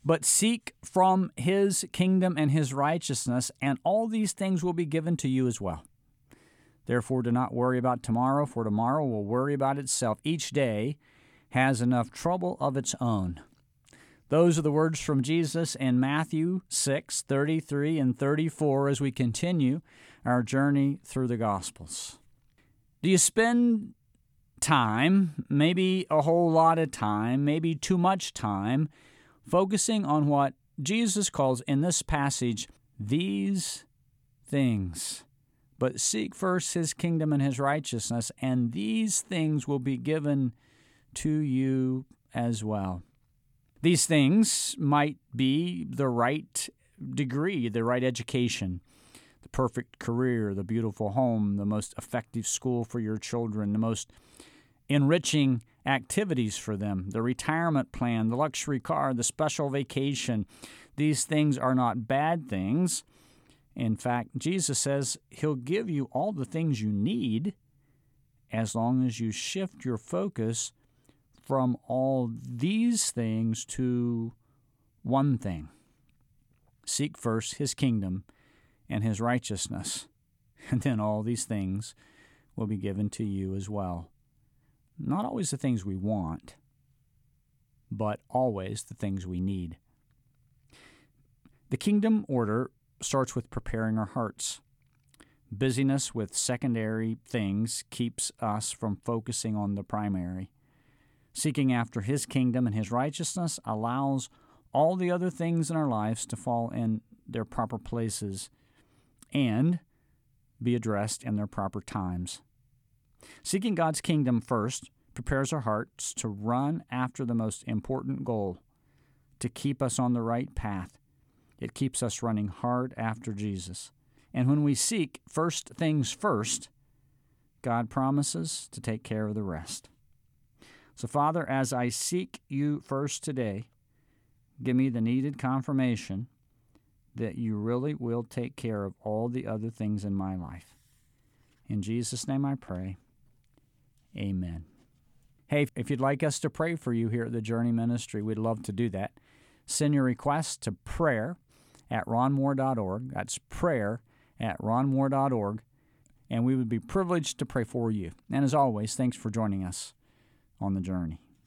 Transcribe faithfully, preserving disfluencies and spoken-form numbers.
But seek from His kingdom and His righteousness, and all these things will be given to you as well. Therefore, do not worry about tomorrow, for tomorrow will worry about itself. Each day has enough trouble of its own. Those are the words from Jesus in Matthew six, thirty-three and thirty-four as we continue our journey through the Gospels. Do you spend time, maybe a whole lot of time, maybe too much time, focusing on what Jesus calls in this passage, these things? But seek first His kingdom and His righteousness, and these things will be given to you as well. These things might be the right degree, the right education, the perfect career, the beautiful home, the most effective school for your children, the most enriching activities for them, the retirement plan, the luxury car, the special vacation. These things are not bad things. In fact, Jesus says He'll give you all the things you need as long as you shift your focus from all these things to one thing. Seek first His kingdom and His righteousness, and then all these things will be given to you as well. Not always the things we want, but always the things we need. The kingdom order starts with preparing our hearts. Busyness with secondary things keeps us from focusing on the primary. Seeking after His kingdom and His righteousness allows all the other things in our lives to fall in their proper places and be addressed in their proper times. Seeking God's kingdom first prepares our hearts to run after the most important goal, to keep us on the right path. It keeps us running hard after Jesus. And when we seek first things first, God promises to take care of the rest. So, Father, as I seek You first today, give me the needed confirmation that You really will take care of all the other things in my life. In Jesus' name I pray. Amen. Hey, if you'd like us to pray for you here at the Journey Ministry, we'd love to do that. Send your request to prayer at ron moore dot org. That's prayer at ron moore dot org. And we would be privileged to pray for you. And as always, thanks for joining us on the journey.